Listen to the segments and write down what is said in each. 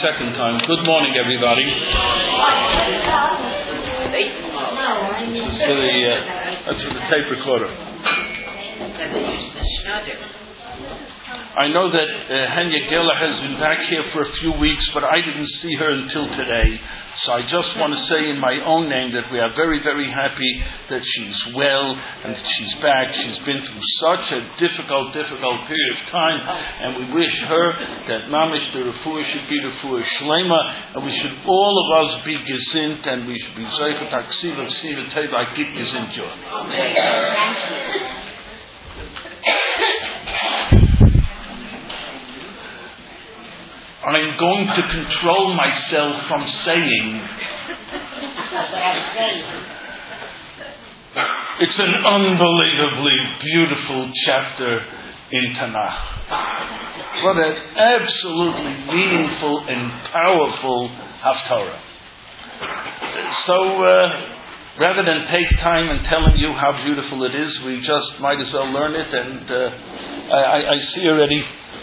second time. Good morning, everybody. That's for the tape recorder. I know that Henya Gela has been back here for a few weeks, but I didn't see her until today. So I just want to say in my own name that we are very, very happy that she's well and that she's back. She's been through such a difficult period of time, and we wish her that Mamish the Refuah should be Refuah Shlema, and we should all of us be gesint, and we should be Zeichet HaKsiv of Siva Teva Git Gesint Joy. I'm going to control myself from saying it's an unbelievably beautiful chapter in Tanakh. What an absolutely meaningful and powerful Haftarah. So rather than take time and telling you how beautiful it is, we just might as well learn it. And I see already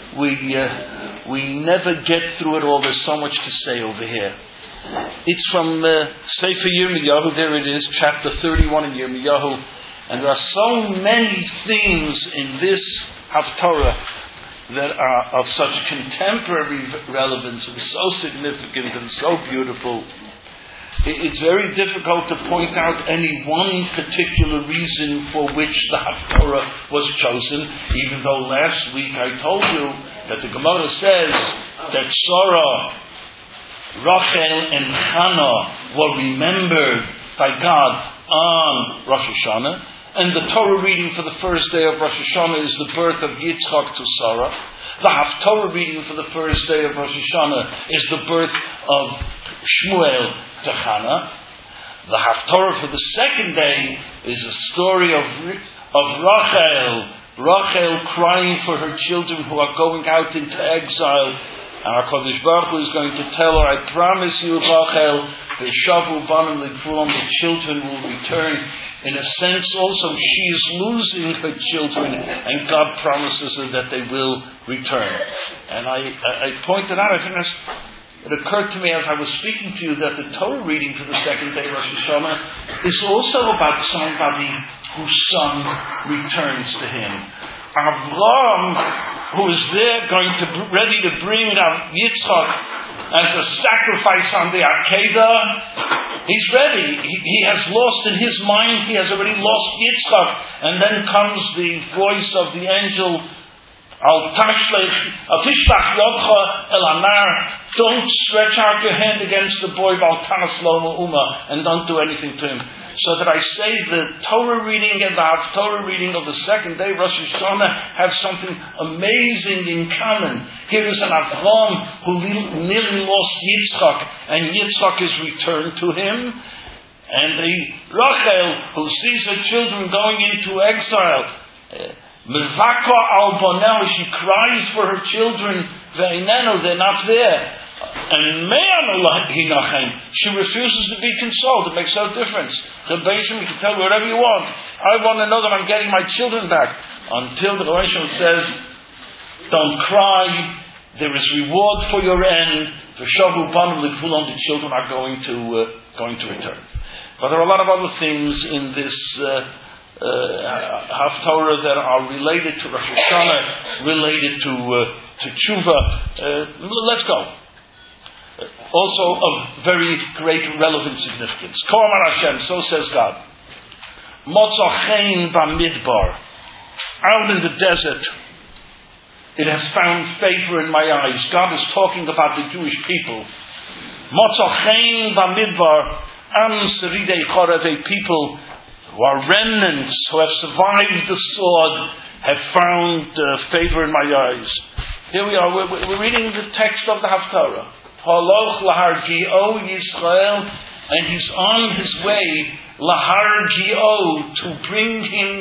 we never get through it all. There's so much to say over here. It's from Sefer Yirmiyahu. There it is, chapter 31 in Yirmiyahu. And there are so many themes in this Haftarah that are of such contemporary relevance and so significant and so beautiful. It's very difficult to point out any one particular reason for which the Haftarah was chosen, even though last week I told you that the Gemara says that Sarah, Rachel, and Hannah were remembered by God on Rosh Hashanah, and the Torah reading for the first day of Rosh Hashanah is the birth of Yitzchak to Sarah. The Haftarah reading for the first day of Rosh Hashanah is the birth of Shmuel to Hannah. The Haftarah for the second day is a story of Rachel crying for her children who are going out into exile, and HaKadosh Baruch Hu is going to tell her, I promise you, Rachel, V'shavu banim l'gvulam, the children will return. In a sense also she is losing her children, and God promises her that they will return. And I pointed out, it occurred to me as I was speaking to you that the Torah reading for the second day of Rosh Hashanah is also about somebody whose son returns to him. Avraham, who is there ready to bring out Yitzchak as a sacrifice on the Akedah, he's ready. He has lost in his mind, he has already lost Yitzchak. And then comes the voice of the angel, Al tishlach yodcha el anar. Don't stretch out your hand against the boy, Val tanas lo uma, and don't do anything to him. So that I say the Torah reading and the Haftarah reading of the second day, Rosh Hashanah, have something amazing in common. Here is an Avraham who nearly lost Yitzchak, and Yitzchak is returned to him. And a Rachel who sees her children going into exile. Mevaka al bonel, she cries for her children. Ve'inenu, they're not there. And she refuses to be consoled. It makes no difference. The Beishim, you can tell whatever you want. I want to know that I'm getting my children back. Until the Beishim says, don't cry. There is reward for your end. The Shavu Banim L'Gvulam, the children are going to return. But there are a lot of other things in this Haftarah that are related to Rosh Hashanah, related to Tshuva. Let's go. Also of very great relevant significance. K'amar Hashem, so says God. Motzachein b'midbar, out in the desert, it has found favor in my eyes. God is talking about the Jewish people. Motzachein b'midbar, am seridei chorev, a people who are remnants, who have survived the sword, have found favor in my eyes. Here we are, we're reading the text of the Haftarah. Haloch lahar Gio Yisrael, and he's on his way lahar Gio to bring him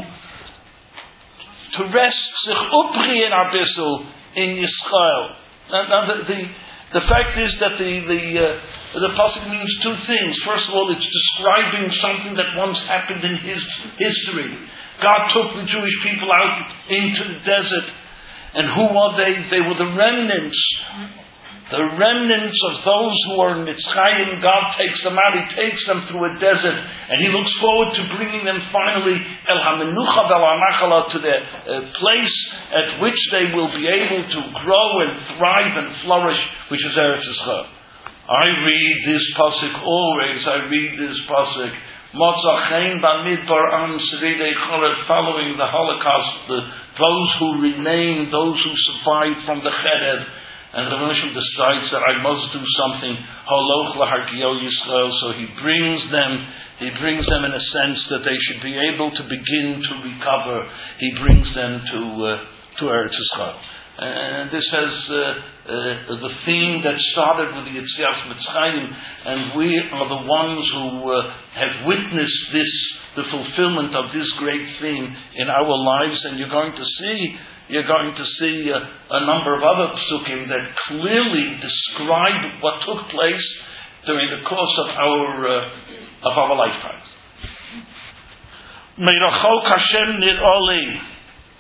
to rest sich upri in Abissel in Yisrael. Now the fact is that the pasuk means two things. First of all, it's describing something that once happened in his history. God took the Jewish people out into the desert, and who were they? They were the remnants The remnants of those who are in Mitzrayim, God takes them out, He takes them through a desert, and He looks forward to bringing them finally El HaMenucha Vel HaNachala, to the place at which they will be able to grow and thrive and flourish, which is Eretz Yisrael. I read this pasuk always. I read this pasuk. Motzachein b'midbar am seridei chorev, following the Holocaust, those who remain, those who survived from the Cherev, and the Rebbe decides that I must do something. Holoch laharkiyol Yisrael. So he brings them in a sense that they should be able to begin to recover. He brings them to Eretz Yisrael. And this has the theme that started with the Yetzias Mitzrayim, and we are the ones who have witnessed this, the fulfillment of this great theme in our lives. And you're going to see a number of other psukim that clearly describe what took place during the course of our lifetime. Meirachok Hashem nir'oli.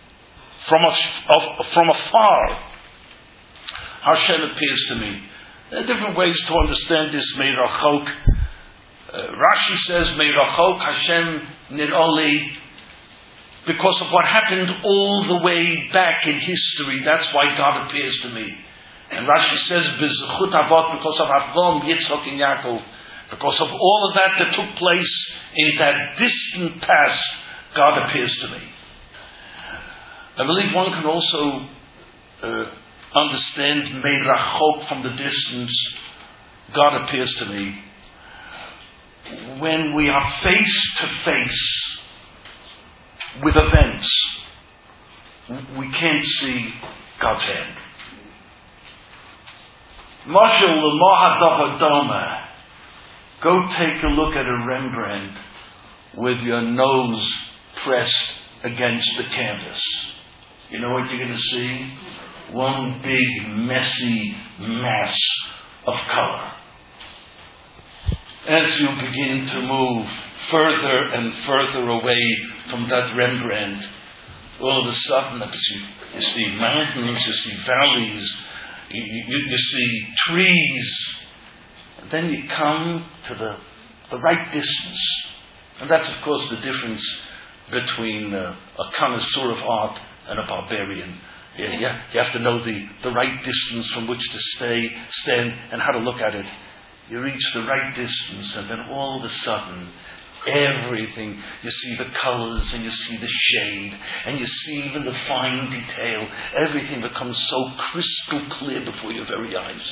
From afar, Hashem appears to me. There are different ways to understand this Meirachok. Rashi says Meirachok Hashem nir'oli, because of what happened all the way back in history. That's why God appears to me. And Rashi says B'zechut Avot, because of Avram, Yitzchak, and Yaakov, because of all of that took place in that distant past, God appears to me. I believe one can also understand Meirachok, from the distance. God appears to me when we are face to face with events. We can't see God's hand. Mashal l'mohadavadoma. Go take a look at a Rembrandt with your nose pressed against the canvas. You know what you're going to see? One big, messy mass of color. As you begin to move further and further away from that Rembrandt, all of a sudden you see mountains, you see valleys, you see trees, and then you come to the right distance. And that's, of course, the difference between a connoisseur of art and a barbarian. You have to know the right distance from which to stand and how to look at it. You reach the right distance, and then all of a sudden, everything, you see the colors, and you see the shade, and you see even the fine detail. Everything becomes so crystal clear before your very eyes.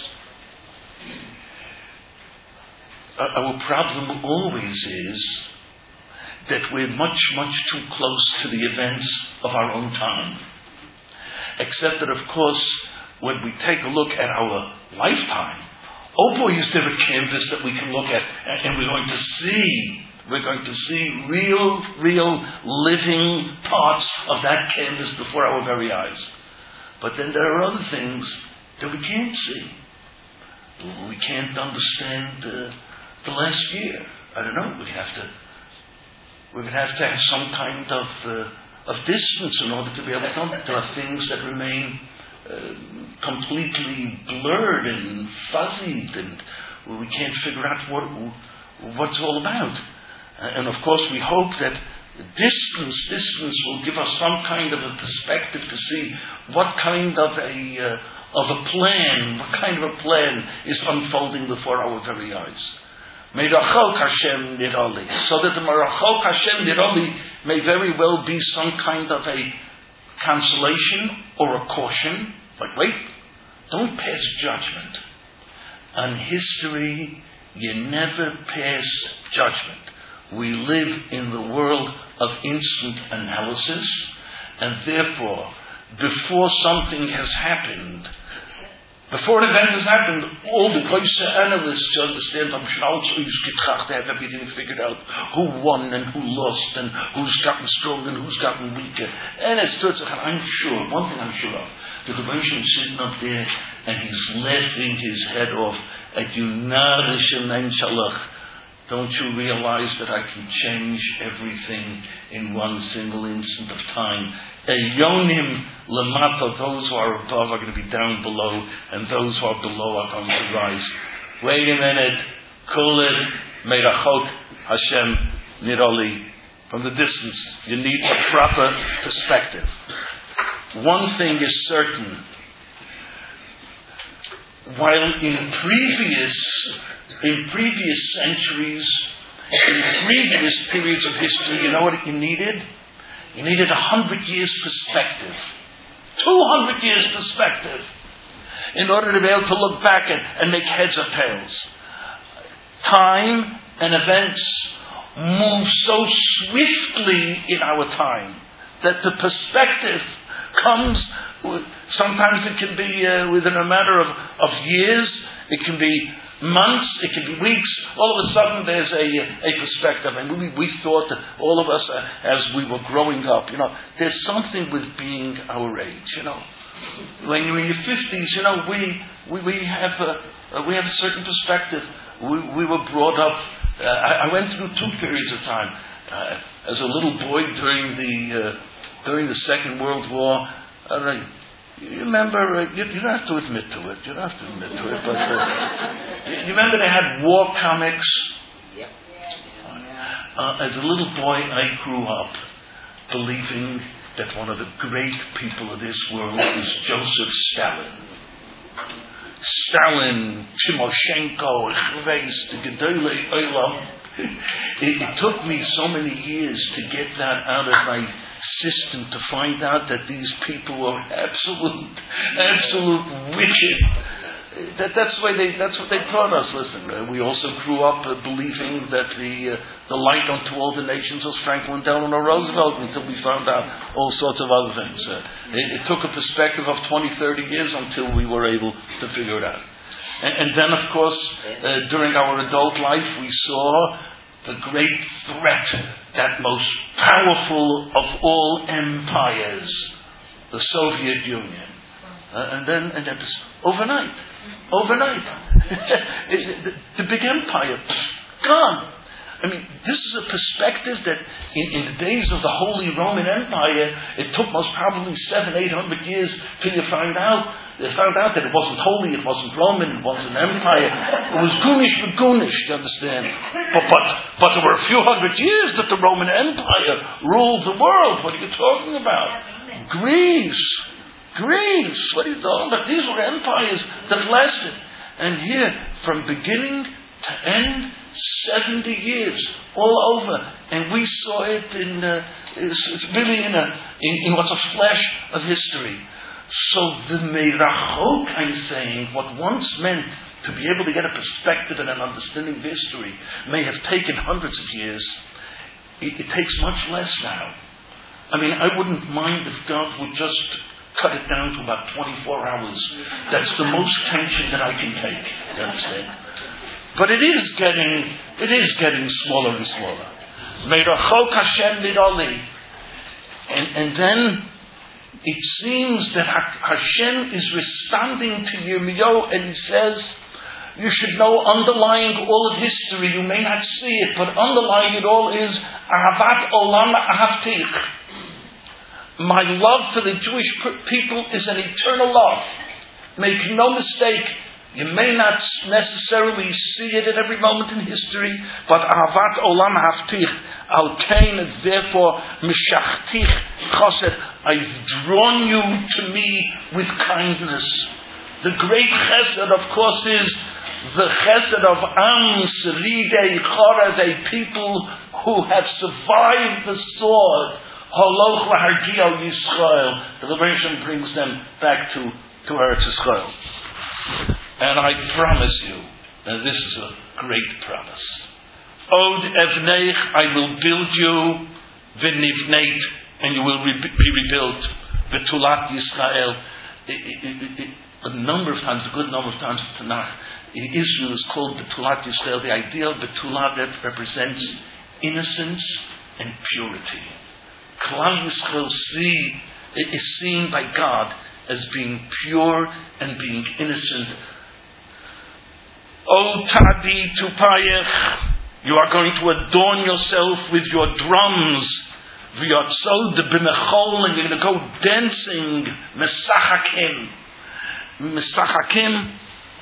Our problem always is that we're much, much too close to the events of our own time. Except that, of course, when we take a look at our lifetime, oh boy, is there a canvas that we can look at, and we're going to see real living parts of that canvas before our very eyes. But then there are other things that we can't see. We can't understand the last year. I don't know. We would have to have some kind of distance in order to be able to come. There are things that remain completely blurred and fuzzied, and we can't figure out what's all about. And of course, we hope that distance will give us some kind of a perspective to see what kind of a plan is unfolding before our very eyes. Meirachok Hashem nir'oli. So that the Meirachok Hashem nir'oli may very well be some kind of a consolation or a caution. Like, wait, don't pass judgment. On history, you never pass judgment. We live in the world of instant analysis, and therefore, before something has happened, before an event has happened, all the closer analysts understand, they have everything figured out, who won and who lost, and who's gotten stronger and who's gotten weaker. And I'm sure, one thing I'm sure of, the Rebbe is sitting up there and he's laughing his head off at you, Narishem Shalach. Don't you realize that I can change everything in one single instant of time? Eyonim lamata, those who are above are going to be down below, and those who are below are going to rise. Wait a minute. Kulid meirachok Hashem niroli. From the distance, you need a proper perspective. One thing is certain. While in previous centuries, in previous periods of history, you know what you needed? You needed 100 years perspective. 200 years perspective. In order to be able to look back and make heads or tails. Time and events move so swiftly in our time that the perspective comes, sometimes it can be within a matter of years, it can be months, it can be weeks. All of a sudden there's a perspective, and we thought that all of us as we were growing up, there's something with being our age, when you're in your 50s, we have a certain perspective. We were brought up. I went through two periods of time. As a little boy during the Second World War, you remember, you don't have to admit to it, but you remember they had war comics? As a little boy, I grew up believing that one of the great people of this world was Joseph Stalin. Stalin, Timoshenko, the Gedolei Olam. It took me so many years to get that out of my system, to find out that these people were absolute wicked. That's what they taught us. Listen, we also grew up believing that the light unto all the nations was Franklin Delano Roosevelt, until we found out all sorts of other things. It took a perspective of 20, 30 years until we were able to figure it out. And then, of course, during our adult life, we saw the great threat, that most powerful of all empires, the Soviet Union. And then overnight, the big empire, gone. I mean, this is a perspective that in the days of the Holy Roman Empire, it took most probably 700-800 years till you found out that it wasn't holy, it wasn't Roman, it wasn't an empire. It was Gunish, you understand? But there were a few hundred years that the Roman Empire ruled the world. What are you talking about? Greece. What are you talking about? These were empires that lasted. And here, from beginning to end, 70 years, all over, and we saw it it's really in what's a flash of history. So the Meirachok, I'm saying, what once meant to be able to get a perspective and an understanding of history may have taken hundreds of years. It takes much less now. I mean, I wouldn't mind if God would just cut it down to about 24 hours. That's the most tension that I can take. You understand? But it is getting smaller and smaller. Meirachok Hashem niroli. And then it seems that Hashem is responding to Yirmiyahu, and he says, you should know, underlying all of history, you may not see it, but underlying it all is Ahavat Olam Ahavtich. My love for the Jewish people is an eternal love. Make no mistake, you may not necessarily see it at every moment in history, but Ahavat Olam Ahavtich, Al Kain, therefore Mishachtich Chesed, I've drawn you to me with kindness. The great Chesed, of course, is the Chesed of Am Seridei Chorev, a people who have survived the sword. Holoch Lahargio Yisrael. The liberation brings them back to Eretz Yisrael. And I promise you, and this is a great promise, Od Evneich, I will build you, V'nivneit, and you will be rebuilt, Betulat Yisrael. A number of times, a good number of times in Tanakh, Israel is called Betulat Yisrael. The idea of Betulat represents innocence and purity. Klal Yisrael is seen by God as being pure and being innocent. O Tadi Tupayech, You are going to adorn yourself with your drums. V'yotzod b'mechol, and you're going to go dancing. Mesachakim.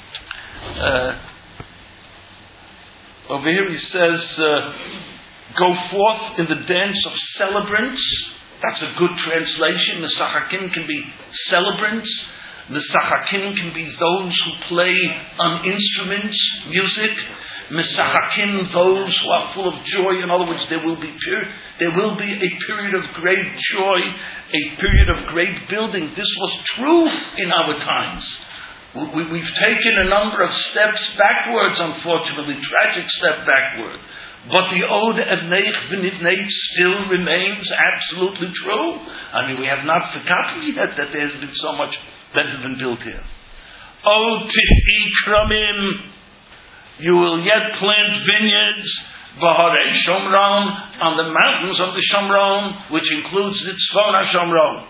Over here he says, go forth in the dance of celebrants. That's a good translation. Mesachakim can be celebrants. Mesachakim can be those who play on instruments, music. Mesachakim, those who are full of joy. In other words, there will be a period of great joy, a period of great building. This was true in our times. We've taken a number of steps backwards, unfortunately, tragic step backward. But the Ode of Neich V'Nivneit still remains absolutely true. I mean, we have not forgotten yet that there has been so much that has been built here. O Tif'i Kramim, you will yet plant vineyards, B'harei Shomron, on the mountains of the Shomron, which includes Tzfon HaShomron.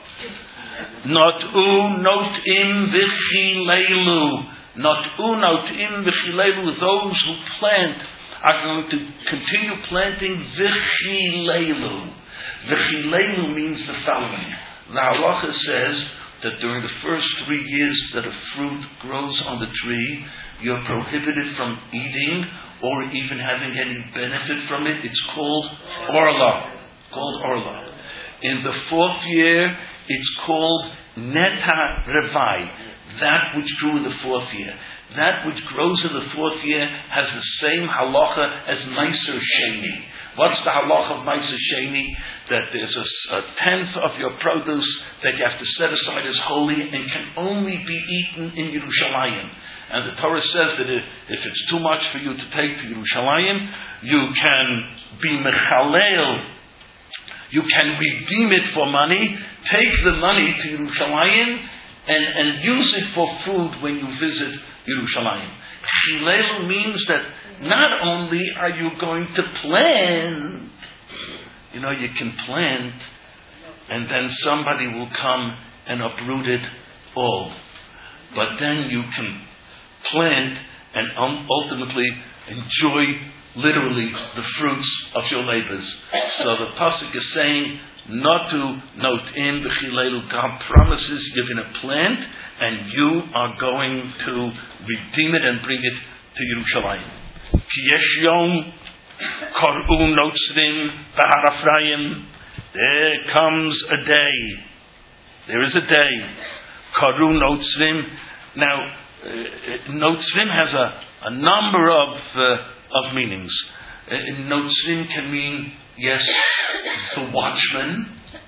Not'u notim v'chilelu. Not'u notim v'chilelu. Those who plant are going to continue planting v'chilelu. V'chilelu means the following. The halacha says that during the first 3 years that a fruit grows on the tree, you're prohibited from eating or even having any benefit from it. It's called orla. In the 4th year, it's called neta revai, that which grew in the 4th year. That which grows in the 4th year has the same halacha as Meiser Sheni. What's the halacha of Meiser Sheni? That there's a tenth of your produce that you have to set aside as holy and can only be eaten in Yerushalayim. And the Torah says that if it's too much for you to take to Yerushalayim, you can be mechalel, you can redeem it for money, take the money to Yerushalayim and use it for food when you visit Yerushalayim. Chilelu means that not only are you going to plant, you can plant and then somebody will come and uproot it all. But then you can plant and ultimately enjoy literally the fruits of your labors. So the pasuk is saying, not to note in the chilelu. God promises you're going to plant and you are going to redeem it and bring it to Yerushalayim. Ki yesh yom kor'u notzrim b'har Ephraim. There comes a day. There is a day. Kor'u notzrim. Now, notzrim has a number of meanings. Notzrim can mean, yes, the watchman.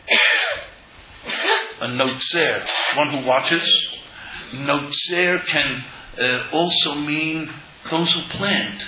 A notzer, one who watches. Notzer can also mean those who plant.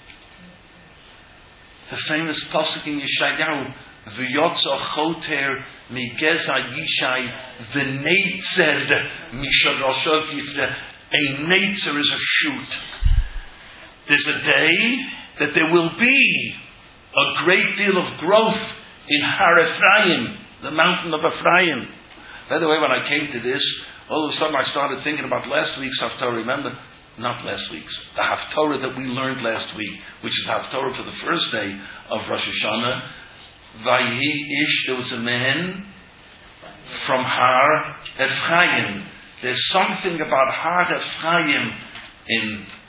The famous pasuk in Yeshayahu, V'yotza choter migeza yishai v'neitzer mishadroshov yifreh. A netzer is a shoot. There's a day that there will be a great deal of growth in Har Ephraim, the mountain of Ephraim. By the way, when I came to this, all of a sudden I started thinking about last week's Haftarah. Remember? Not last week's. The Haftarah that we learned last week, which is Haftarah for the first day of Rosh Hashanah. Vayhi Ish, there was a man from Har Ephraim. There's something about Har Ephraim in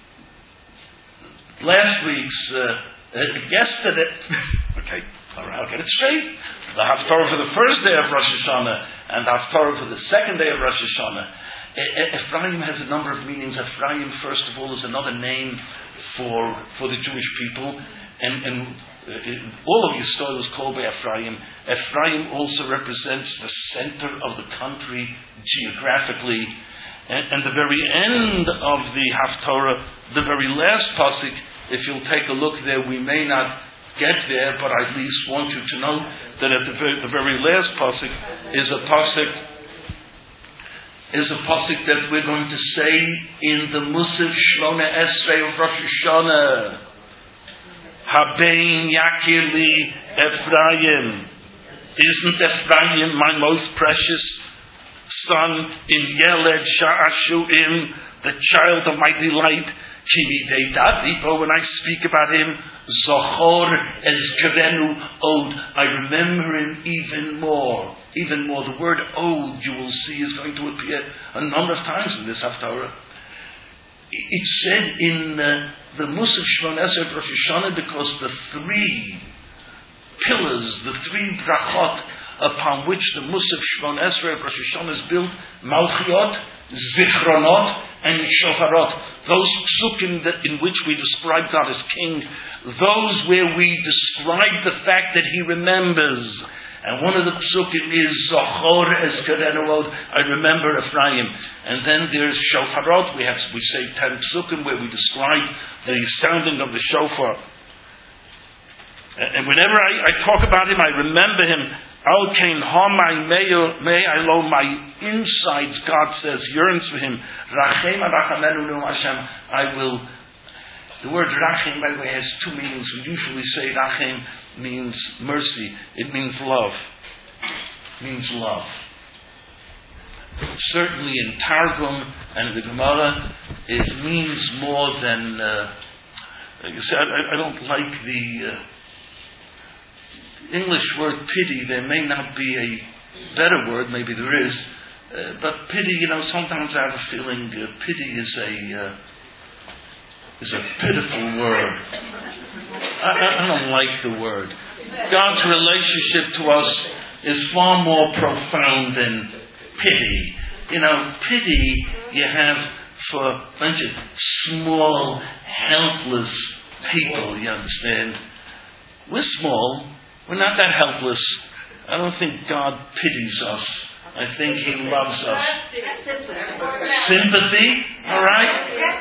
last week's, yesterday. Okay, all right, I'll get it straight. The Haftarah for the first day of Rosh Hashanah and the Haftarah for the second day of Rosh Hashanah. Ephraim has a number of meanings. Ephraim, first of all, is another name for the Jewish people, and all of Yisrael is called by Ephraim. Ephraim also represents the center of the country geographically, and the very end of the Haftarah, the very last pasuk. If you'll take a look there, we may not get there, but I at least want you to know that at the very last pasuk is a pasuk that we're going to say in the Musaf Shmona Esrei of Rosh Hashanah. Habein Yakili Ephraim. Isn't Ephraim my most precious son? In Yeled Sha'ashuim, the child of my delight. When I speak about him, Zochor ezkerenu od, I remember him even more. Even more. The word od, you will see, is going to appear a number of times in this Haftarah. It's said in the Musaf Shmon Esrei Rosh Hashanah because the three pillars, the three brachot upon which the Musaf Shmon Esrei Rosh Hashanah is built, Malchiot, Zichronot, and Shofarot. Those psukim in which we describe God as King, those where we describe the fact that He remembers. And one of the psukim is Zochor ezkerenu od, I remember Ephraim. And then there's Shofarot. We say 10 psukim where we describe the sounding of the shofar. And whenever I talk about him, I remember him. Al kain hamay may I lo, my insides, God says, yearns for him. Rachem arachamenu nu Hashem. I will. The word rachem, by the way, has two meanings. We usually say rachem means mercy. It means love. It means love. Certainly in Targum and in the Gemara, it means more than. Like I said, I don't like the English word pity. There may not be a better word, maybe there is, but pity. Sometimes I have a feeling pity is a pitiful word. I don't like the word. God's relationship to us is far more profound than pity. Pity you have for a bunch of small, helpless people, you understand? We're small. We're not that helpless. I don't think God pities us. I think He loves us. Sympathy, all right?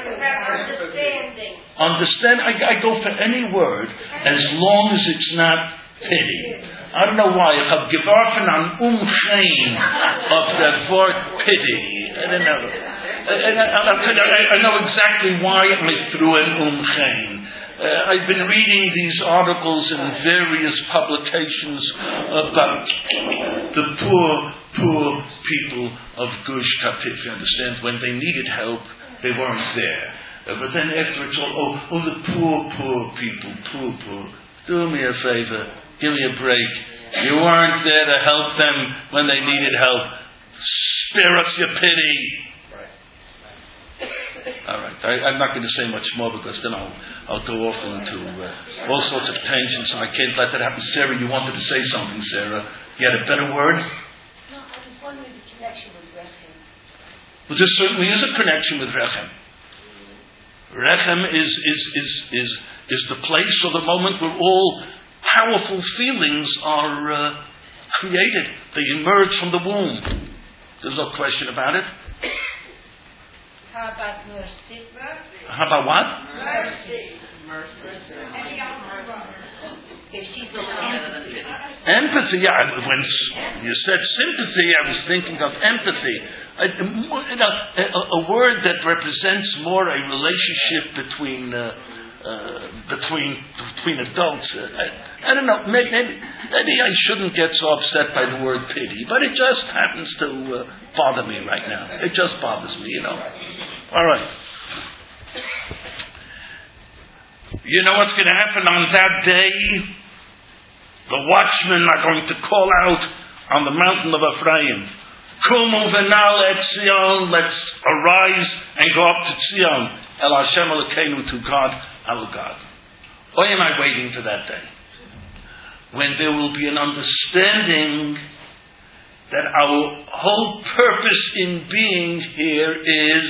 Understand. I go for any word as long as it's not pity. I don't know why. Ich habe geworfen an of the word pity. I don't know. I know exactly why I threw in I've been reading these articles in various publications about the poor people of Gush Katif. You understand? When they needed help, they weren't there. But then after it's all, the poor people, poor. Do me a favor. Give me a break. You weren't there to help them when they needed help. Spare us your pity. All right. I'm not going to say much more because then I'll go off into all sorts of tangents, and I can't let that happen. Sarah, you wanted to say something, Sarah. You had a better word? No, I was wondering the connection with Rechem. Well, there certainly is a connection with Rechem. Rechem is the place or the moment where all powerful feelings are created. They emerge from the womb. There's no question about it. How about mercy? How about what? Mercy. If she's empathy, yeah. When you said sympathy, I was thinking of empathy. A word that represents more a relationship between adults. I don't know. Maybe I shouldn't get so upset by the word pity, but it just happens to bother me right now. It just bothers me, All right. You know what's going to happen on that day? The watchmen are going to call out on the mountain of Ephraim. Kumu v'nal et Zion, let's arise and go up to Zion. El Hashem Elokeinu, to God, our God. Why am I waiting for that day? When there will be an understanding that our whole purpose in being here is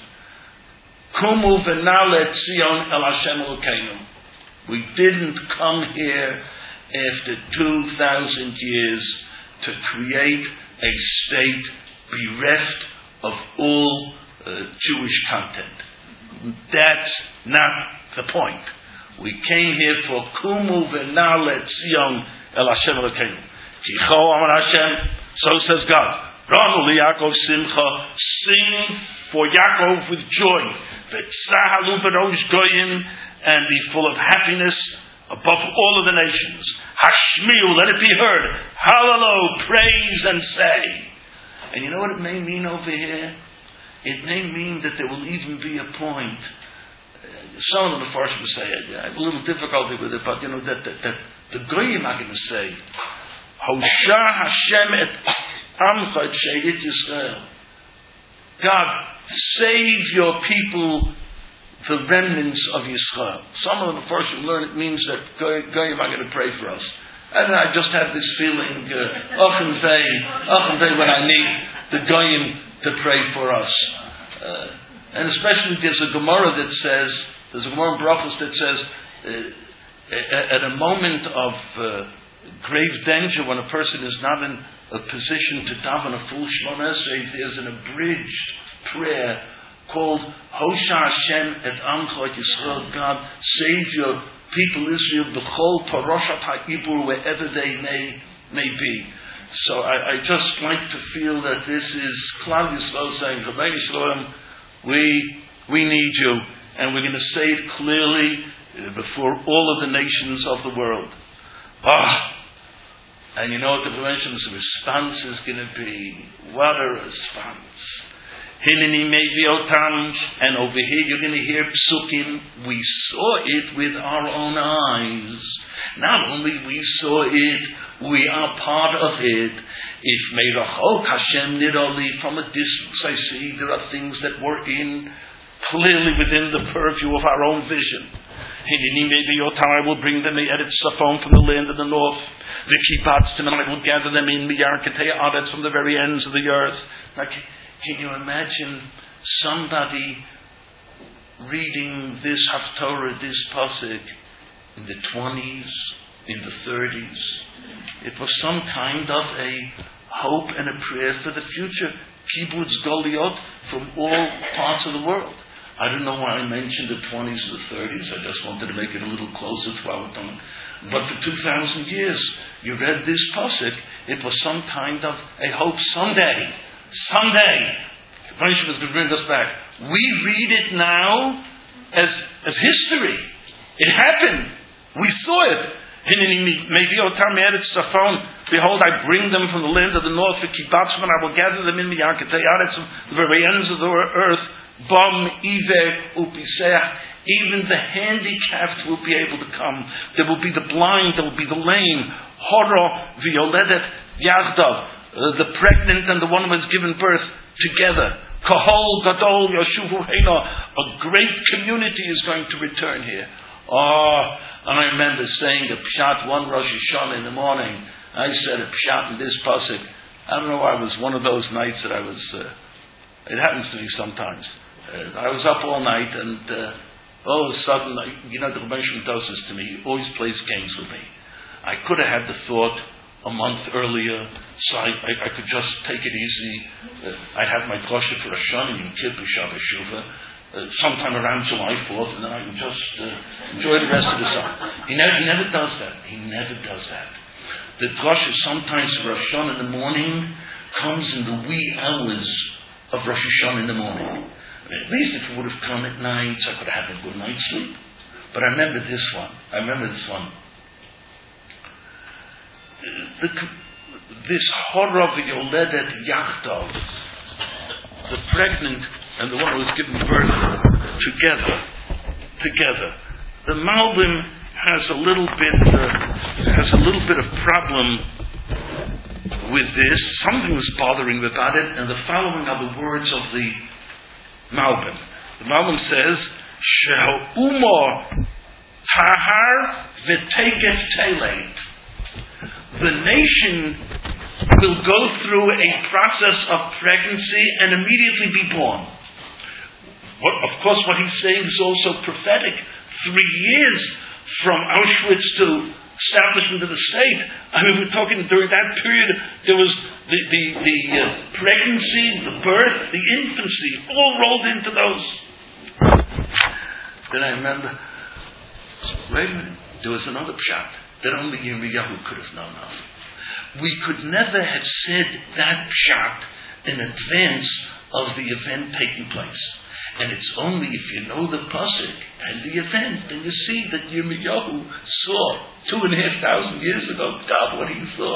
Kumu v'nal et Zion El Hashem Elokeinu. We didn't come here after 2,000 years to create a state bereft of all Jewish content. That's not the point. We came here for Kumu v'nal et Zion El Hashem Elokeinu. Kicho Amar Hashem, so says God. Ranu liYaakov simcha, sing for Yaakov with joy. V'tzahalu b'rosh goyim, and be full of happiness above all of the nations. Hashmiu, let it be heard. Hallelu, praise and say. And you know what it may mean over here? It may mean that there will even be a point some of the Mefarshim say it. I have a little difficulty with it, but that the Goyim are going to say, Hosha Hashem et Amcha et She'it Yisrael. God, save your people, the remnants of Yisrael. Some of the Mefarshim learn it means that Goyim are going to pray for us. And I just have this feeling, Ochem Vei, when I need the Goyim to pray for us. And especially there's a Gemara in Brachos that says, at a moment of grave danger, when a person is not in a position to daven a full Shemona Esrei, there's an abridged prayer called Hosha Hashem et Amcha et Yisrael. God, save your people Israel, b'chol paroshat ha'ibur, wherever they may be. So I just like to feel that this is Klal Yisrael saying, Rabbeinu Shalom, we need you, and we're going to say it clearly before all of the nations of the world. And you know what the mention's response is going to be? What a response. Hineni Meviotam, and over here you're going to hear Psukim. We saw it with our own eyes. Not only we saw it, we are part of it. If Meirachok Hashem Niroli, from a distance I see there are things that were clearly within the purview of our own vision. Hineni Meviotam, I will bring them Eretz Safon from the land of the north. V'kibatztim, and I will gather them in Miyarketei Aretz, from the very ends of the earth. Now, can you imagine somebody reading this Haftorah, this Pasuk, in the 20s, in the 30s? It was some kind of a hope and a prayer for the future. Kibbutz Goliot from all parts of the world. I don't know why I mentioned the 20s or the 30s. I just wanted to make it a little closer to our time. But for 2,000 years, you read this Pasuk, it was some kind of a hope someday, the punishment is going to bring us back. We read it now as history. It happened. We saw it. Behold, I bring them from the land of the north, and I will gather them in the very ends of the earth. Even the handicapped will be able to come. There will be the blind, there will be the lame. Hora v'yoledet yachdav, the pregnant and the one who has given birth together. Kahol gadol yoshuvu heina, a great community is going to return here. And I remember saying a pshat one Rosh Hashanah in the morning. I said a pshat in this pasuk. I don't know why, it was one of those nights that I was. It happens to me sometimes. I was up all night, and all of a sudden, the Rebbe Shem does this to me. He always plays games with me. I could have had the thought a month earlier, so I could just take it easy. I'd have my kosher for a shon and Kippur Shabbos Shuvah sometime around July 4th, and then I can just enjoy the rest of the summer. He never does that. He never does that. The kosher sometimes for Rosh Hashanah in the morning comes in the wee hours of Rosh Hashanah in the morning. At least if it would have come at night, so I could have had a good night's sleep. But I remember this one. This horror of Yoledet Yachdav, the pregnant and the one who was given birth together. The Malbim has a little bit of problem with this. Something was bothering about it, and the following are the words of the Malbim. The Malbim says, She'ha'umah tahar v'teget teleit. The nation will go through a process of pregnancy and immediately be born. Of course, what he's saying is also prophetic. 3 years from Auschwitz to establishment of the state. I mean, we're talking during that period, there was the pregnancy, the birth, the infancy, all rolled into those. Then I remember, wait a minute, there was another pshat that only Yirmiyahu could have known of. We could never have said that pshat in advance of the event taking place. And it's only if you know the pasuk and the event, then you see that Yirmiyahu saw 2,500 years ago, God, what he saw.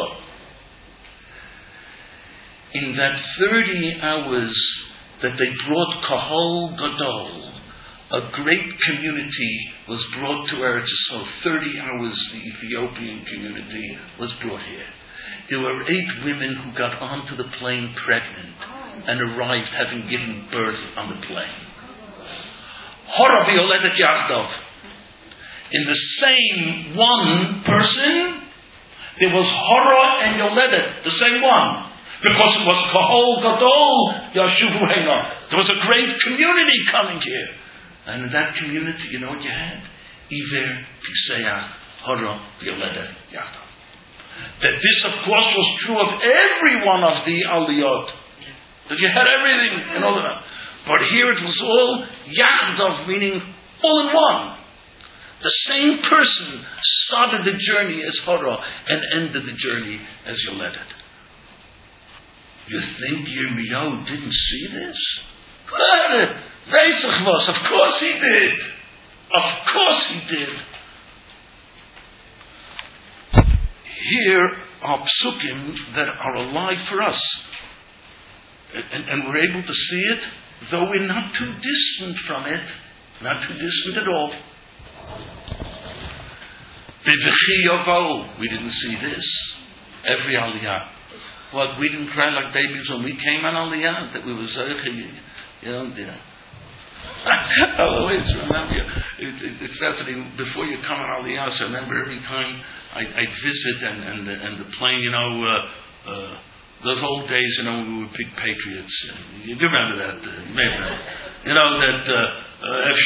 In that 30 hours that they brought Kahol Gadol, a great community was brought to Eretz Yisrael. 30 hours, the Ethiopian community was brought here. There were 8 women who got onto the plane pregnant and arrived having given birth on the plane. Hora v'yoledet yachdav. In the same one person, there was Hora and Yoledet, the same one. Because it was Kahol Gadol Yashuvu Heina. There was a great community coming here. And in that community, you know what you had? Iver, Piseach, Hora, Yoledet, Yachdav. That this, of course, was true of every one of the Aliyot. That you had everything and all of that. But here it was all Yachdav, meaning all in one. The same person started the journey as Hora and ended the journey as Yoledet. You think Yirmiyahu didn't see this? Of course he did. Of course he did. Here are psukim that are alive for us. And we're able to see it, though we're not too distant from it. Not too distant at all. We didn't see this. Every aliyah. What, we didn't cry like babies when we came on aliyah? That we were zoiche, I always remember, it's fascinating, before you come on aliyah, so I remember every time I'd visit and the plane, those old days, when we were big patriots. You remember that, maybe. You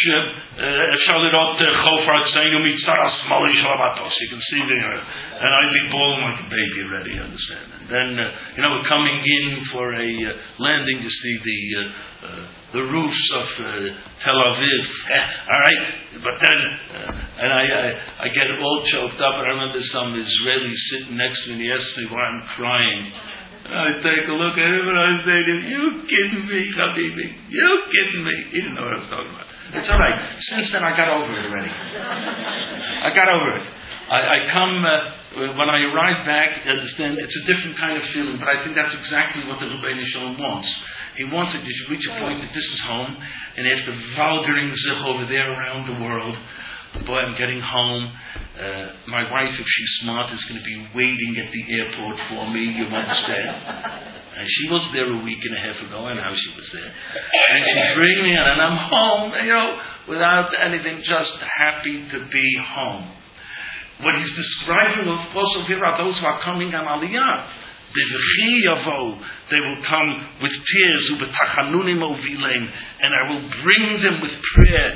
can see there, and I'd be bawling like a baby already, you understand? And then, we're coming in for a landing, you see the roofs of Tel Aviv, all right? But then, and I get all choked up, and I remember some Israeli sitting next to me, and he asked me why I'm crying. I take a look at him and I say to him, "You kidding me, Habibi? You kidding me?" He didn't know what I was talking about. It's all right. Since then, I got over it already. I got over it. I come, when I arrive back, understand, it's a different kind of feeling, but I think that's exactly what the Rebbeinu Shalom wants. He wants that you should reach a point that this is home, and after valgering zich over there around the world, boy, I'm getting home. My wife, if she's smart, is going to be waiting at the airport for me, you understand? And she was there a week and a half ago, and how she was there. And she's bringing me in, and I'm home, without anything, just happy to be home. What he's describing, of course, here are those who are coming on Aliyah. They will come with tears, and I will bring them with prayer.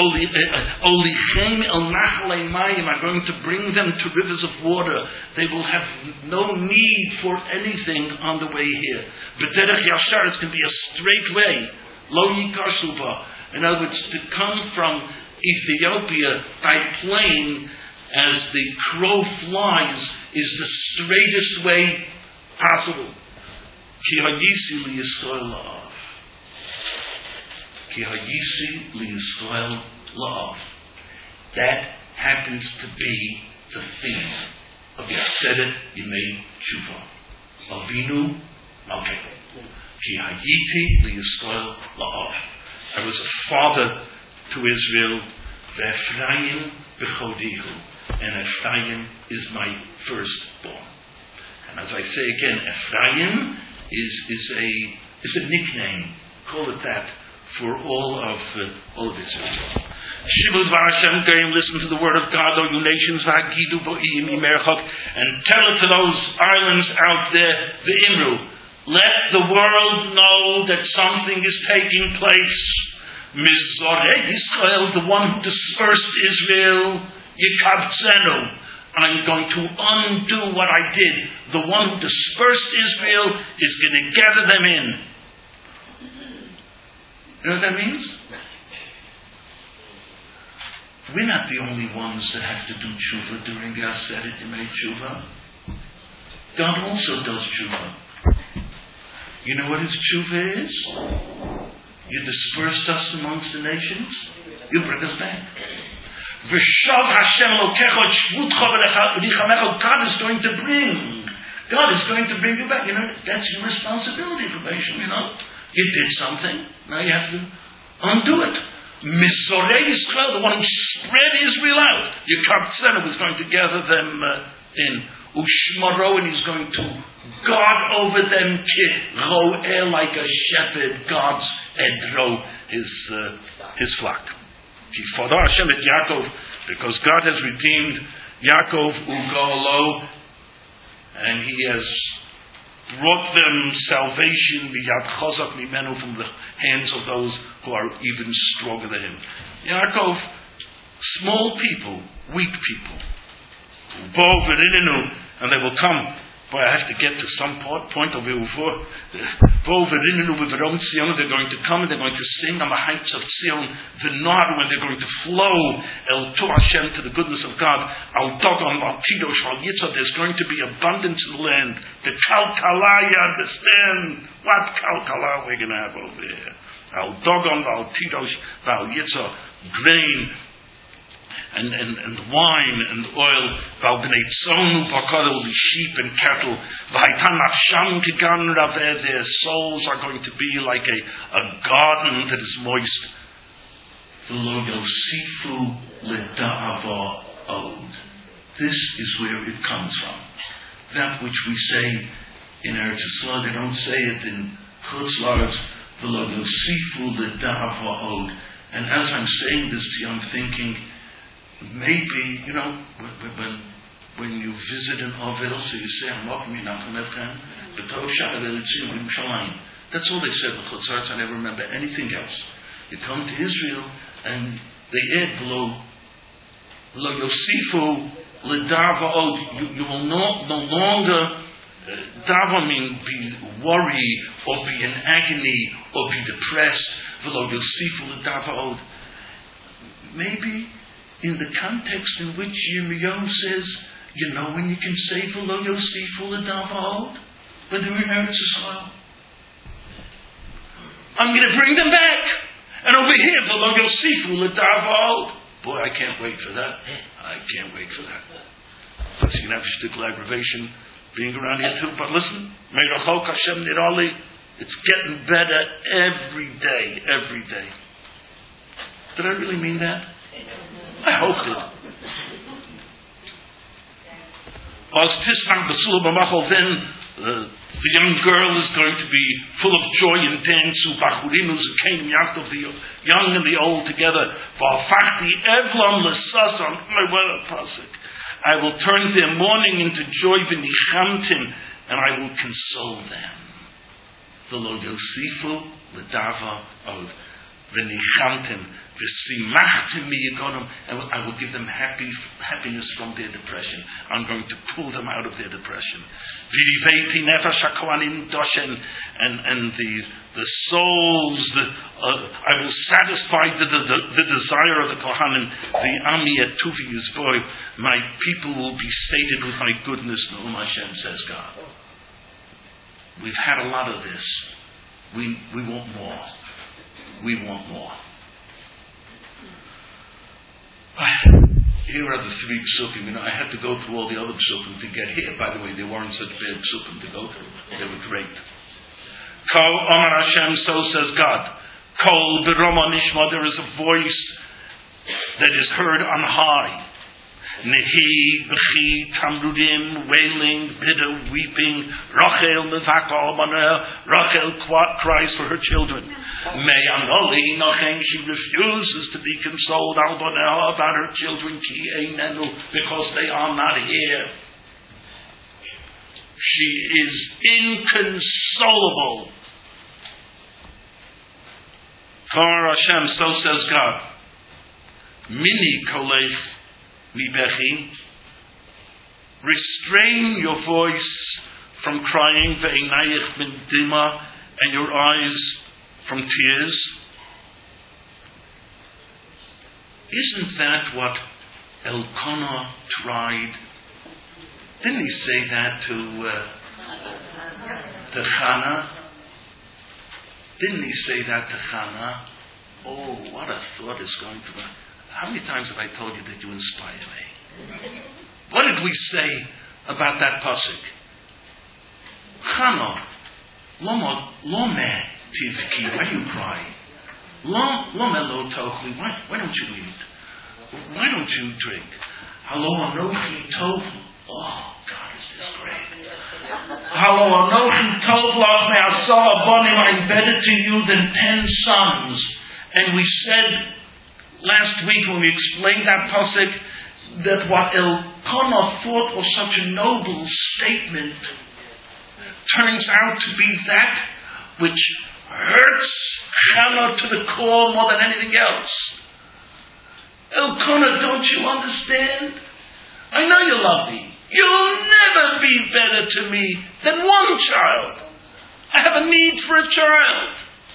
I'm going to bring them to rivers of water. They will have no need for anything on the way here. It's going to be a straight way. In other words, to come from Ethiopia by plane as the crow flies is the straightest way possible. Ki hayisi liyisrael la'av. Ki hayisi liyisrael la'av. That happens to be the theme of Yaseret Yimei Tshuva. Avinu Malkeinu. Ki hayiti liyisrael la'av. I was a father to Israel. Ve'Ephraim b'chodihu. And Ephraim is my firstborn. And as I say again, Ephraim is a nickname. Call it that for all of Israel. Shivu Dvar Hashem Goyim, listen to the word of God, O you nations, V'hagidu bo'im yimerchok, and tell it to those islands out there, the Imru. Let the world know that something is taking place. Mizoreh Yisrael, the one who dispersed Israel, Yikabtzenu. I'm going to undo what I did. The one who dispersed Israel is going to gather them in. You know what that means? We're not the only ones that have to do tshuva during the Aseret Yimei Tshuva. God also does tshuva. You know what his tshuva is? You dispersed us amongst the nations. You bring us back. God is going to bring you back. That's your responsibility, probation. You did something. Now you have to undo it. Misorei Yisrael, the one who spread Israel out. Yekab Tzedek was going to gather them in. Ushmaro, and he's going to guard over them. Ki ro'eh, like a shepherd guards Edro, his flock. Ki foda Hashem et Yaakov, because God has redeemed Yaakov Ugalo, and He has brought them salvation biyad chazak mimenu, from the hands of those who are even stronger than him. Yaakov, small people, weak people, and they will come. Boy, I have to get to some point of view. They're going to come and they're going to sing on the heights of Zion, the Nar, when they're going to flow El to Hashem, to the goodness of God. Al Dogon, Al Tidosh, Al Yitzhak. There's going to be abundance in the land. The Kalkala, you understand what Kalkala we're going to have over here. Al Dogon, Al Tidosh, Al Yitzhak, grain. And wine and oil, there will be sheep and cattle. Their souls are going to be like a garden that is moist. This is where it comes from. That which we say in Eretz Yisrael, they don't say it in Chutz La'aretz. And as I'm saying this to you, I'm thinking, maybe, when you visit an Ovel, so you say, that's all they said in Chutz La'aretz. I never remember anything else. You come to Israel, and they add below, Lo Yosifu L'Dava Od. You will no longer, Dava mean be worried, or be in agony, or be depressed. Lo Yosifu L'Dava Od. Maybe in the context in which Yirmiyahu says, when you can say V'lo Yosifu L'Dava Od, when they're in Eretz Yisrael, I'm going to bring them back. And over here, V'lo Yosifu L'Dava Od. Boy, I can't wait for that. Plus, you can have a shtickle aggravation being around here too. But listen, Meirachok Hashem Nirali, it's getting better every day. Did I really mean that? I hoped it. Then the young girl is going to be full of joy and dance. The young and the old together. I will turn their mourning into joy, and I will console them. V'lo Yosifu L'Dava Od. V'nichamtim. And I will give them happiness from their depression. I'm going to pull them out of their depression. And the souls, I will satisfy the desire of the Kohanim. The Ami Etuvi Yizboy, my people will be sated with my goodness. Na'um Hashem, says God. We've had a lot of this. We want more. Here are the three psukim. I had to go through all the other psukim to get here. By the way, they weren't such bad psukim to go through. They were great. Kol Omar Hashem, so says God. Kol B'Rama Nishma, there is a voice that is heard on high. Nehi, B'chi, Tamrudim, wailing, bitter, weeping. Rachel Mevaka Albanah. Rachel cries for her children. May Anoli Nachem, she refuses to be consoled Albanah about her children, Ki Einenu, because they are not here. She is inconsolable. Kar Hashem, so says God. Mini Kolech Mibechi, restrain your voice from crying, ve'einayich min dima, and your eyes from tears. Isn't that what Elkanah tried? Didn't he say that to Hannah? Didn't he say that to Hannah? Oh, what a thought is going to be. How many times have I told you that you inspire me? What did we say about that pasuk? Chana, lome tivki, why do you cry? Why don't you eat? Why don't you drink? Halo Anochi Tovu. Oh, God, is this great? Halo Anochi Tovu Me'asah Abonim. I'm better to you than 10 sons. And we said last week when we explained that pasuk that what Elkanah thought was such a noble statement turns out to be that which hurts Hannah to the core more than anything else. Elkanah, don't you understand? I know you love me. You'll never be better to me than one child. I have a need for a child.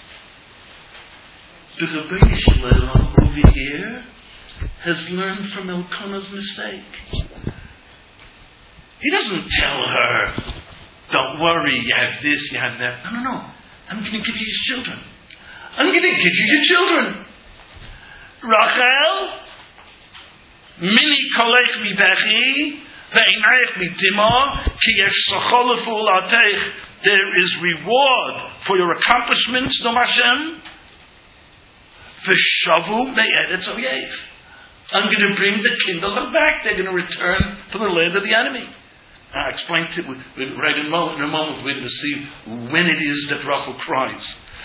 The Rebbeinu Shalom over here has learned from Elkanah's mistake. He doesn't tell her, don't worry, you have this, you have that. No. I'm going to give you your children. I'm going to give you your children. Rachel, mini kolech mi bechi, ve'inayich mi tima, ki yesh sochol lefulatech. There is reward for your accomplishments, Dom Hashem. V'shavu me'eretz oyev. I'm going to bring the kindle back. They're going to return to the land of the enemy. I explained to you right in a moment. We're going to see when it is that Rachel cries.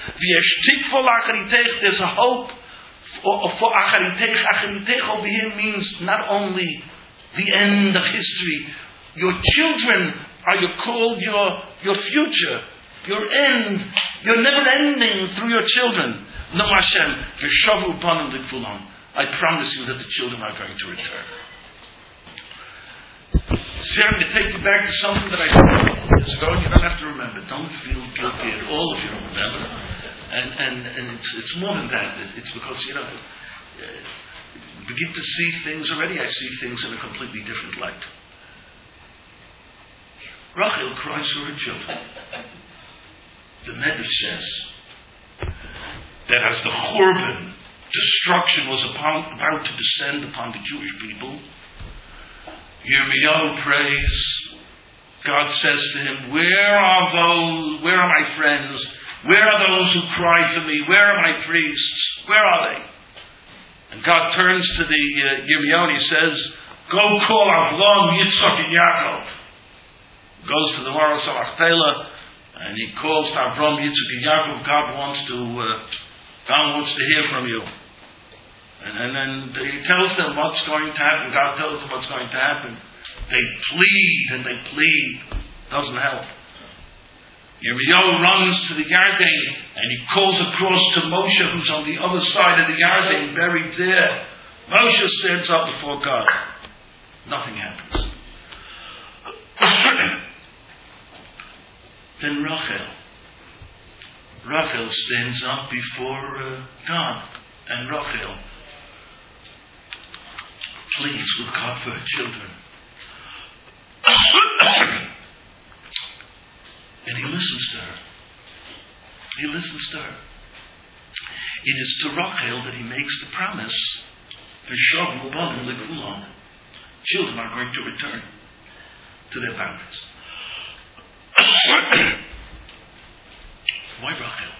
There's a hope for acharitech. Acharitech over here means not only the end of history. Your children are called your future, your end, your never ending through your children. No Hashem, v'shavu banim l'gvulam. I promise you that the children are going to return. See, I'm going to take you back to something that I said years ago, and you don't have to remember. Don't feel guilty at all if you don't remember. And it's more than that. It's because, begin to see things already. I see things in a completely different light. Rachel cries for her children. The Medrash says that as the Churban, destruction was about to descend upon the Jewish people, Yirmiyahu prays. God says to him, where are my friends? Where are those who cry for me? Where are my priests? Where are they? And God turns to the Yirmiyahu and he says, go call Avram, Yitzchak, and Yaakov. Goes to the Maros Machpelah and he calls to Avram, Yitzchak, and Yaakov. God wants to hear from you. And then he tells them what's going to happen. God tells them what's going to happen. They plead and they plead. Doesn't help. Yirmiyahu runs to the Yarden and he calls across to Moshe, who's on the other side of the Yarden, buried there. Moshe stands up before God. Nothing happens. Then Rachel stands up before God, and Rachel pleads with God for her children. And he listens to her. It is to Rachel that he makes the promise, children are going to return to their parents. Why Rachel?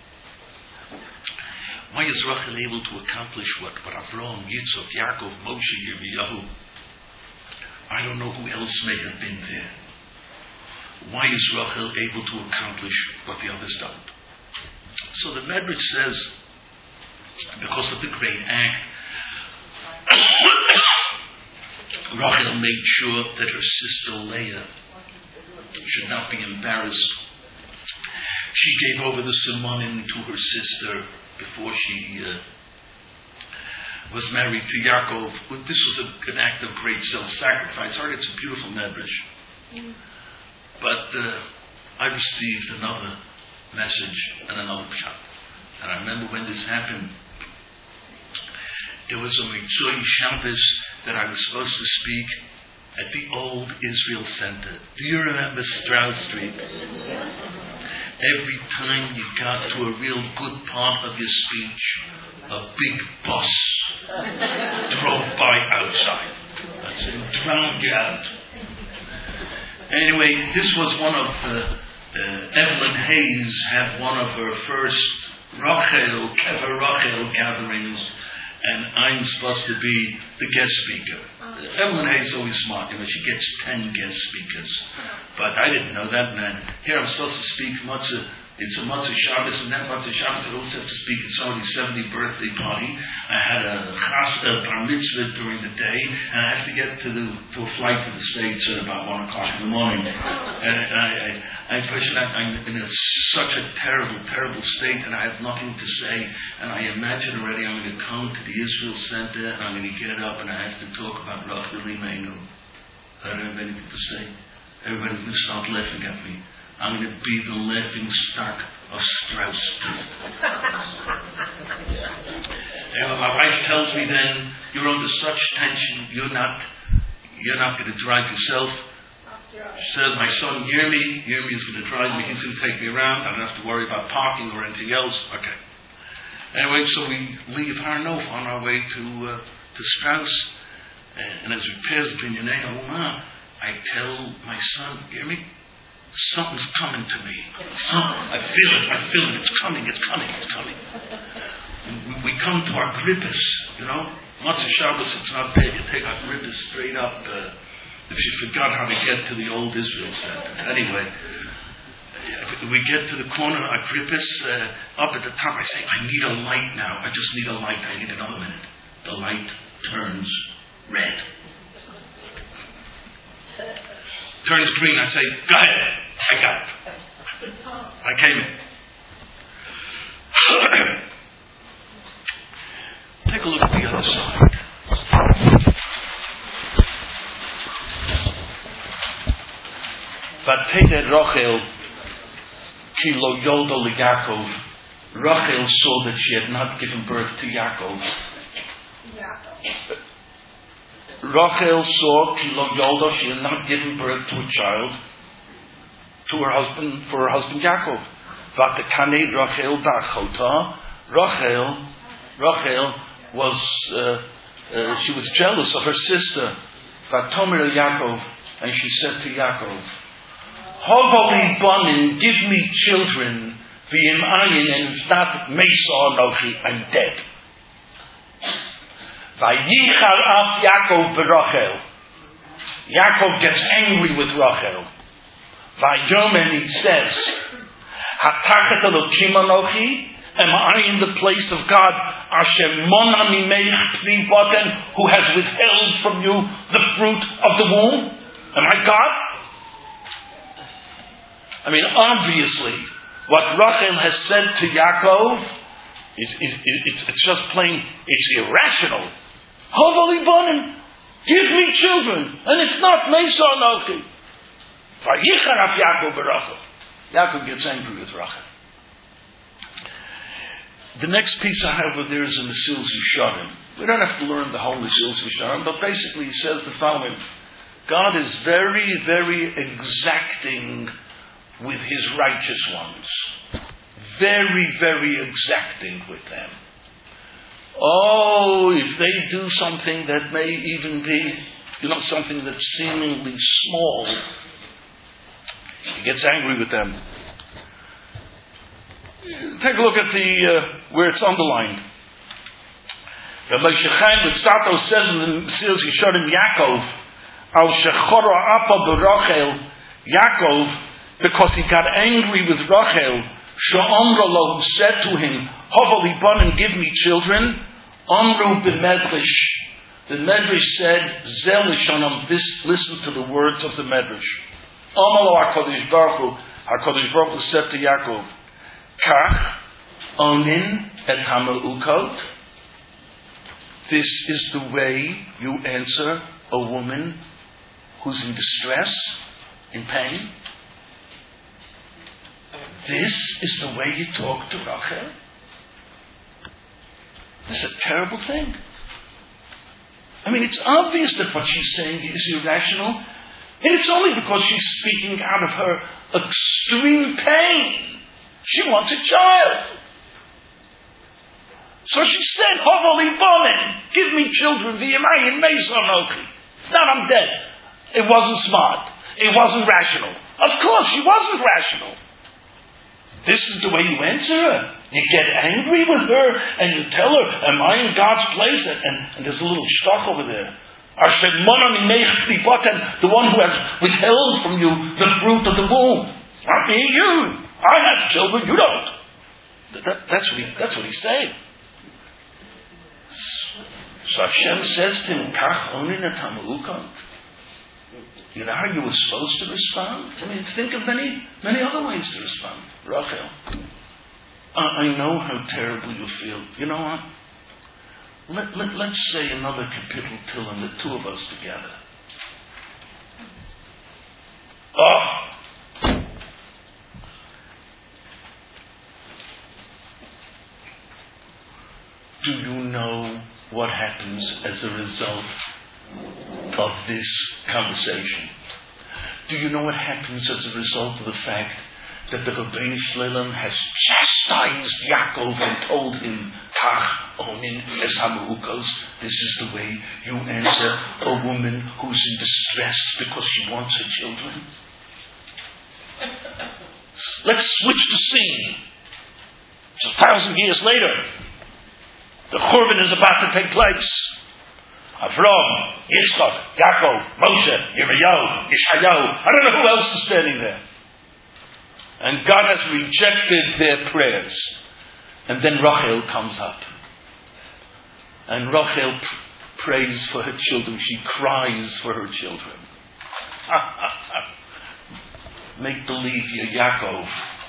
Why is Rachel able to accomplish what Avraham, Yitzchak, Yaakov, Moshe, Yirmiyahu? I don't know who else may have been there. Why is Rachel able to accomplish what the others don't? So the Medrash says, because of the great act, Rachel made sure that her sister Leah should not be embarrassed. She gave over the Simanim to her sister before she was married to Yaakov. This was an act of great self-sacrifice. It's a beautiful Medrash. But I received another message and another pshat. And I remember when this happened, there was a Mitzvah Shabbos that I was supposed to speak at the old Israel Center. Do you remember Strauss Street? Every time you got to a real good part of your speech, a big bus drove by outside. That's it, drowned you out. Anyway, this was one of Evelyn Hayes had one of her first Rachel, Kever Rachel gatherings, and I'm supposed to be the guest speaker. Evelyn Hayes is always smart, she gets 10 guest speakers. But I didn't know that, and then here I'm supposed to speak Matzah. It's a Matzah Shabbos, and that Matzah Shabbos I also have to speak at somebody's 70th birthday party. I had a bar mitzvah during the day, and I have to get to a flight to the States at about 1 o'clock in the morning. And I'm in such a terrible, terrible state, and I have nothing to say. And I imagine already I'm going to come to the Israel Center, and I'm going to get up, and I have to talk about Rachel Imenu. I don't have anything to say. Everybody's going to start laughing at me. I'm going to be the laughing stock of Strauss. And my wife tells me then, you're under such tension, you're not going to drive yourself. She says, my son Yirmi is going to drive me, he's going to take me around, I don't have to worry about parking or anything else. Okay. Anyway, so we leave Harnof on our way to Strauss, and as we pass between Yenei Ha'umah, I tell my son, Yirmi, something's coming to me. I feel it, it's coming. We come to our grippus, Matzah Shabbos, it's not bad, you take our grippus straight up, if you forgot how to get to the old Israel Center. Anyway, we get to the corner of Agrippus, up at the top, I say, I need a light now. I just need a light. I need another minute. The light turns red. Turns green. I say, go ahead. I got it. I came in. Take a look at the other side. Vateder Rachel ki lo yolda leYaakov. Rachel saw that she had not given birth to Yaakov. Rachel saw ki lo yolda, she had not given birth to a child for her husband Yaakov. Vatekane Rachel dachota. Rachel was she was jealous of her sister. Vatomer Yaakov, and she said to Yaakov, Hovoli bonin, give me children, v'im ayin, and it's not Mesa Anochi, I'm dead. Vayichar af Yaakov berachel. Yaakov gets angry with Rachel. Vayomen, he says, Hatachet Elokim Anochi, am I in the place of God, Asher mona mimeich pri boten, who has withheld from you the fruit of the womb? Am I God? I mean, obviously, what Rachel has said to Yaakov it's just plain, it's irrational. Hovali bonim, give me children, and it's not Mesa Anochi. Vayichar af Yaakov berachel. Yaakov gets angry with Rachel. The next piece I have with there is in the Mesilas Yesharim. We don't have to learn the whole Mesilas Yesharim, but basically he says the following: God is very, very exacting with His righteous ones. Very, very exacting with them. Oh, if they do something that may even be, something that's seemingly small, He gets angry with them. Take a look at where it's underlined. Rabbi Shechaim Lutzato says in the Mesilas Yesharim, Yaakov, Al Shechora Apa Berachel, Yaakov, because he got angry with Rachel, Sha'amralo, who said to him, Hovali Banim, give me children. Amru b'Medrash. The Medrash said, Zel Shanam, listen to the words of the Medrash. Amalo HaKadosh Baruch Hu, HaKadosh Baruch Hu said to Yaakov, Kach onin et hamelukot. This is the way you answer a woman who's in distress, in pain. This is the way you talk to Rachel. This is a terrible thing. I mean, it's obvious that what she's saying is irrational, and it's only because she's speaking out of her extreme pain. She wants a child. So she said, Hovali bonen, give me children, v'yemayin Mesa Anochi. Now I'm dead. It wasn't smart. It wasn't rational. Of course, she wasn't rational. This is the way you answer her. You get angry with her and you tell her, am I in God's place? And there's a little stock over there. The one who has withheld from you the fruit of the womb. Not me, you. I have children, you don't. That's what he's saying. So Hashem says to him, Kach onin et hameukot. You know how you were supposed to respond? I mean, think of many other ways to respond. Rachel, I know how terrible you feel. You know what? Let's say another kapitel Tehillim, the two of us together. Do you know what happens as a result of this conversation? Do you know what happens as a result of the fact that the Rebbeinu Shalom has chastised Yaakov and told him, Kach onin es hameukos, this is the way you answer a woman who's in distress because she wants her children? Let's switch the scene. It's 1,000 years later. The Churban is about to take place. Avram, Yitzchak, Yaakov, Moshe, Yirmiyahu, Yeshayahu. I don't know who else is standing there. And God has rejected their prayers. And then Rachel comes up. And Rachel prays for her children. She cries for her children. Make believe you're Yaakov.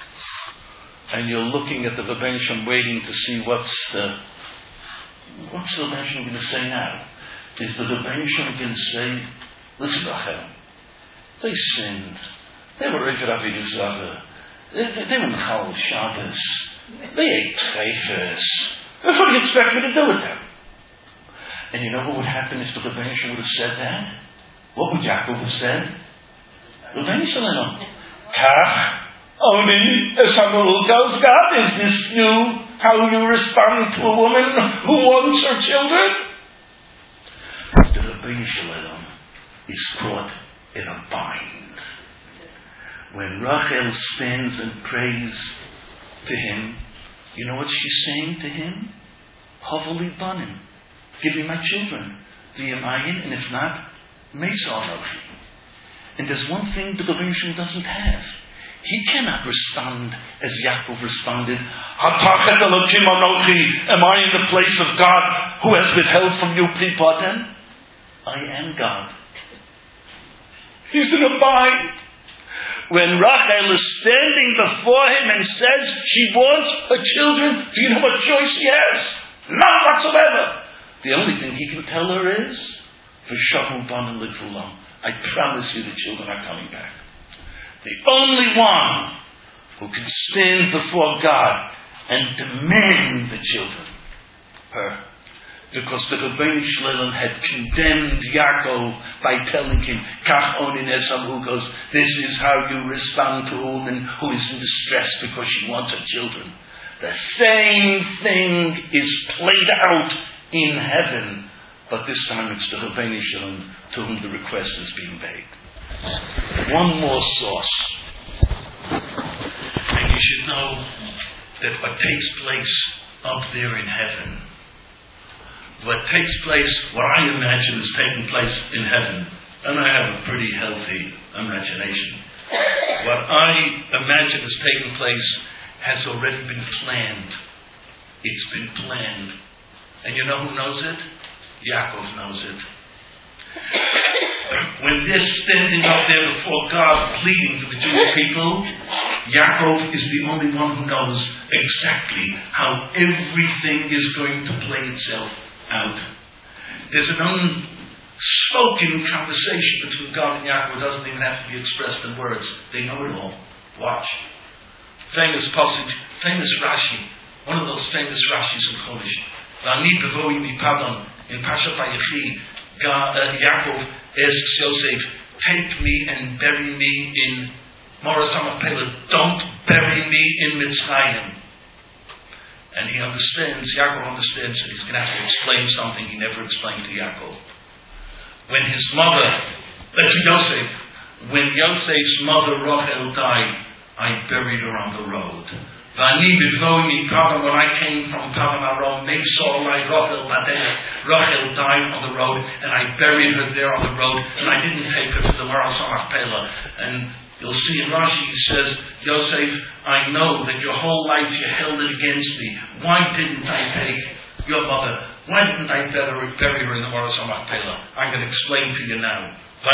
And you're looking at the Rebbeinu Shalom waiting to see what's the Rebbeinu Shalom going to say now. Is the Rebbeinu Shalom going to say, listen, Rachel, they sinned. They were Eved Avidu Zava. They were Mechal Shabbos. They ate treifers. What do you expect me to do with them? And you know what would happen if the Rebbeinu Shalom would have said that? What would Yaakov have said? Rebbeinu Shalom, Kach onin es hameukos. God, is this you? How you respond to a woman who wants her children? The Rebbeinu Shalom is caught in a bind. When Rachel stands and prays to him, you know what she's saying to him? Hovali banim, give me my children. V'yamayin, and if not, Mesa Anochi. And there's one thing the Rebbeinu Shalom doesn't have. He cannot respond as Yaakov responded. Hatachet Elokim Anochi, am I in the place of God who has withheld from you people? Then I am God. He's in a bind. When Rachel is standing before him and says she wants her children, do you know what choice he has? None whatsoever. The only thing he can tell her is, V'shavu banim ligvulam, I promise you the children are coming back. The only one who can stand before God and demand the children, her. Because the Rebbeinu Shalom had condemned Yaakov by telling him, Kach onin es hameukos, this is how you respond to a woman who is in distress because she wants her children. The same thing is played out in heaven, but this time it's the Rebbeinu Shalom to whom the request is being made. One more source. And you should know that what takes place up there in heaven, what takes place, what I imagine is taking place in heaven, and I have a pretty healthy imagination. What I imagine is taking place has already been planned. It's been planned. And you know who knows it? Yaakov knows it. When they're standing up there before God pleading for the Jewish people, Yaakov is the only one who knows exactly how everything is going to play itself out. There's an unspoken conversation between God and Yaakov. It doesn't even have to be expressed in words. They know it all. Watch. Famous passage, famous Rashi, one of those famous Rashis in Chumash. V'ani bevoi mipadon, in Pasha Vayechi, Yaakov asks Yosef, take me and bury me in Moras HaMachpelah. Don't bury me in Mitzrayim. And he understands, Yaakov understands that he's going to have to explain something he never explained to Yaakov. When his mother, Yosef's mother Rachel died, I buried her on the road. When I came from Padan Aram, Rachel died on the road, and I buried her there on the road, and I didn't take her to the Maral Machpelah. And you'll see in Rashi, he says, Yosef, I know that your whole life you held it against me. Why didn't I take your mother? Why didn't I bury her in the Maral Machpelah? I'm going to explain to you now.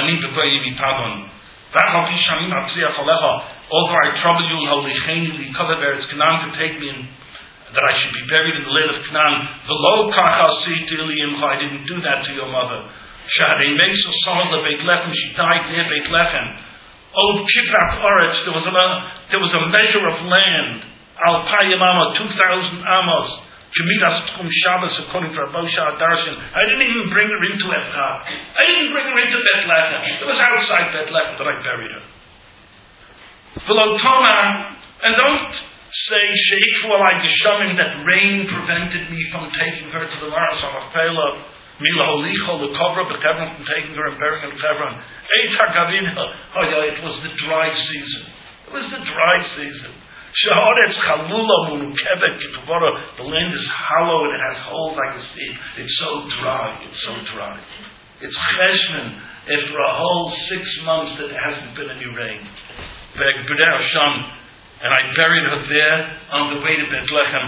Although I trouble you in Holy Cheni, it's Canaan to take me in, that I should be buried in the land of Canaan. I didn't do that to your mother. She died near Beit Lechem. Old Kibrat Oretz, there was a measure of land, Al Payim Amos, 2,000 Amos, Kemidas Tchum Shabbos, according to Rabosha Adarshan. I didn't even bring her into Ephrat. I didn't bring her into Beit Lechem. It was outside Beit Lechem that I buried her. And don't say that rain prevented me from taking her to the Maras Machpelah, from taking her and burying her in Hebron. It was the dry season. The land is hollow and it has holes like a seed. It's so dry. It's cheshvan after a whole 6 months that there hasn't been any rain. And I buried her there on the way to Beit Lechem.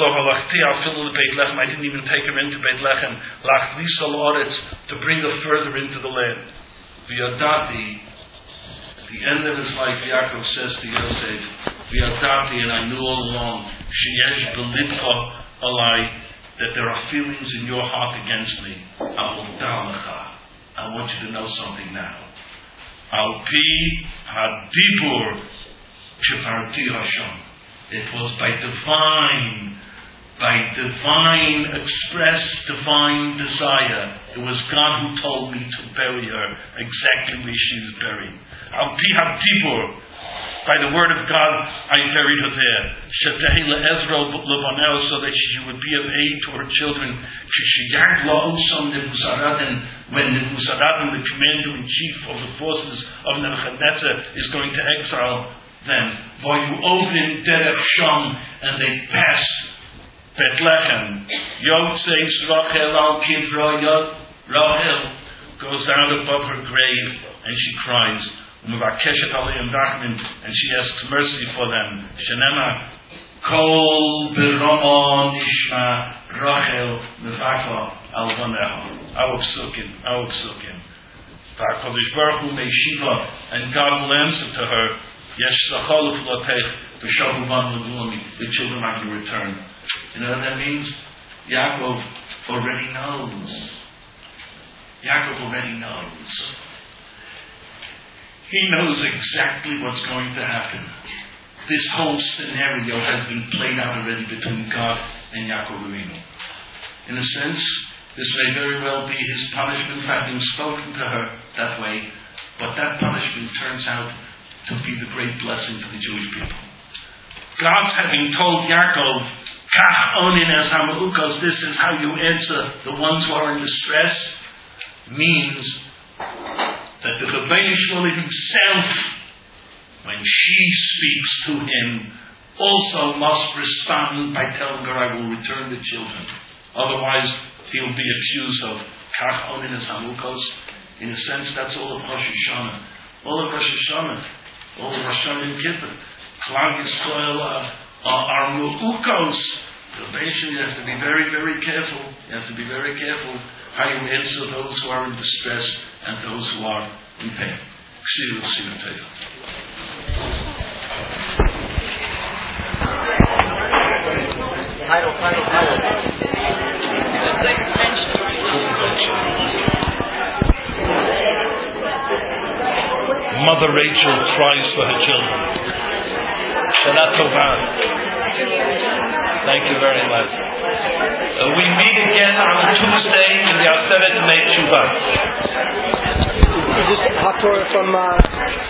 I didn't even take her into Beit Lechem. To bring her further into the land. At the end of his life, Yaakov says to Yosef, and I knew all along, that there are feelings in your heart against me. I want you to know something now. Al-Pi Hadibur Shefarti Hashem. It was by divine expressed divine desire. It was God who told me to bury her exactly where she is buried. Al-Pi Hadibur, by the word of God, I buried her there. Shetehi le'ezro levanel, so that she would be of aid to her children. When Nebuzaradan, the commander-in-chief of the forces of Nebuchadnezzar, is going to exile them. And they passed Beit Lechem. Yotzeis Rachel al Kivra. Rachel goes down above her grave and she cries. And she asks mercy for them. Shenema Kol B'Ramon Ishma Rachel Mevakla Al Vaneha. Our psukim. V'Hakadosh Baruch Hu Meishiva, and God will answer to her. Yesh Sachol Uflotech V'Shavu Van L'Glumi. The children are going to return. You know what that means? Yaakov already knows. He knows exactly what's going to happen. This whole scenario has been played out already between God and Yaakov Avinu. In a sense, this may very well be his punishment for having spoken to her that way, but that punishment turns out to be the great blessing for the Jewish people. God's having told Yaakov, Kach onin es hameukos, this is how you answer the ones who are in distress, means that the Rebbeinu Shlomo himself, when she speaks to him, also must respond by telling her, I will return the children. Otherwise, he will be accused of Kach onin es hamukos. In a sense, that's all of Rosh Hashanah. All of Rosh Hashanah and Kippur. Klal Yisrael are mu'ukos. The Rebbeinu has to be very, very careful. You have to be very careful how you answer those who are in distress and those who are in pain. Mother Rachel cries for her children. Shana Tova. Thank you very much. We meet again on Tuesday in the Aseret Mei Tshuva. Is this Haftorah from